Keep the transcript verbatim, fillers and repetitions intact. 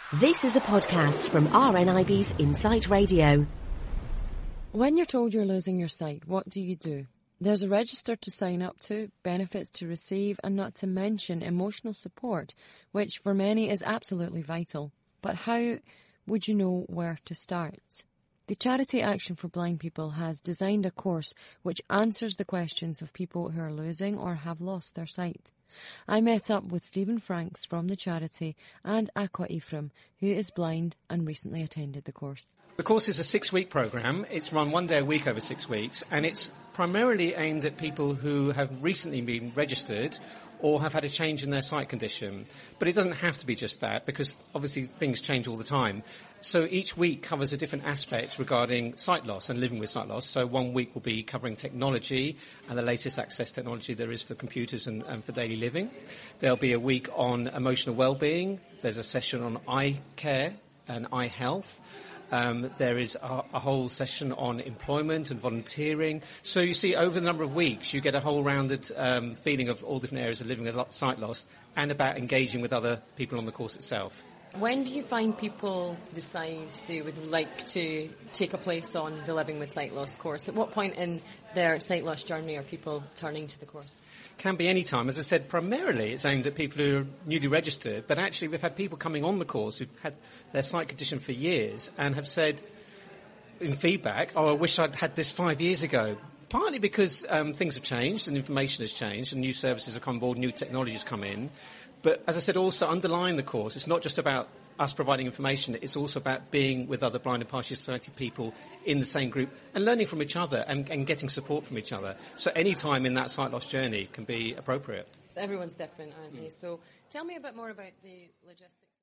This is a podcast from R N I B's Insight Radio. When you're told you're losing your sight, what do you do? There's a register to sign up to, benefits to receive, and not to mention emotional support, which for many is absolutely vital. But how would you know where to start? The Charity Action for Blind People has designed a course which answers the questions of people who are losing or have lost their sight. I met up with Stephen Franks from the charity and Aqua Ephraim, who is blind and recently attended the course. The course is a six-week programme. It's run one day a week over six weeks, and it's primarily aimed at people who have recently been registered or have had a change in their sight condition. But it doesn't have to be just that, because obviously things change all the time. So each week covers a different aspect regarding sight loss and living with sight loss. So one week will be covering technology and the latest access technology there is for computers and, and for daily living. There'll be a week on emotional well-being. There's a session on eye care and eye health. Um, there is a, a whole session on employment and volunteering. So you see, over the number of weeks, you get a whole rounded um, feeling of all different areas of living with sight loss and about engaging with other people on the course itself. When do you find people decide they would like to take a place on the Living with Sight Loss course? At what point in their sight loss journey are people turning to the course? Can be any time. As I said, primarily it's aimed at people who are newly registered, but actually we've had people coming on the course who've had their sight condition for years and have said in feedback, oh, I wish I'd had this five years ago. Partly because um, things have changed and information has changed and new services have come on board, new technologies come in. But as I said, also underlying the course, it's not just about us providing information, it's also about being with other blind and partially sighted people in the same group and learning from each other and, and getting support from each other. So any time in that sight loss journey can be appropriate. Everyone's different, aren't they? So tell me a bit more about the logistics.